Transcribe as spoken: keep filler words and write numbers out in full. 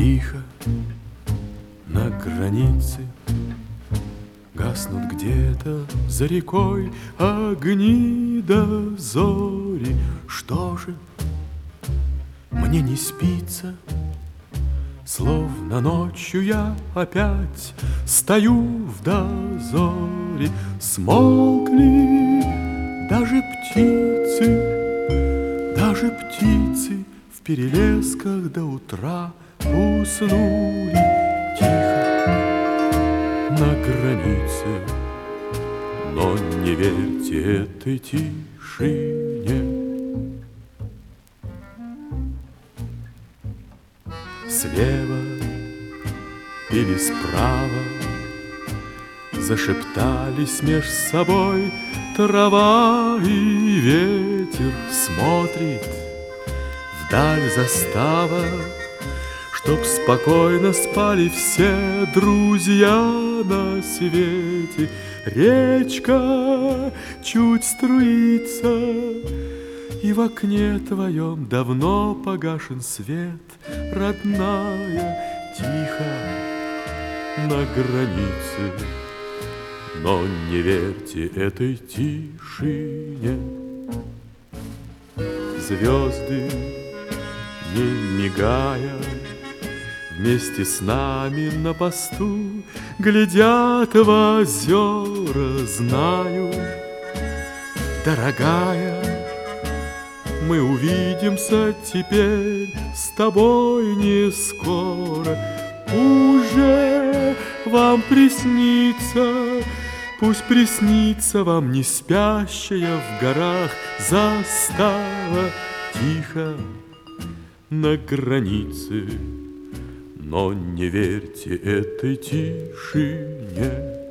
Тихо на границе гаснут где-то за рекой огни до зори. Что же мне не спится? Словно ночью я опять стою в дозоре. Смолкли даже птицы, даже птицы в перелесках до утра уснули. Тихо на границе, но не верьте этой тишине. Слева или справа зашептались меж собой трава и ветер. Смотрит вдаль застава, чтоб спокойно спали все друзья на свете. Речка чуть струится, и в окне твоем давно погашен свет. Родная, тихо на границе, но не верьте этой тишине. Звезды, не мигая, вместе с нами на посту глядят в озера. Знаю, дорогая, мы увидимся теперь с тобой не скоро. Уже вам приснится, пусть приснится вам не спящая в горах застава. Тихо на границе, но не верьте этой тишине.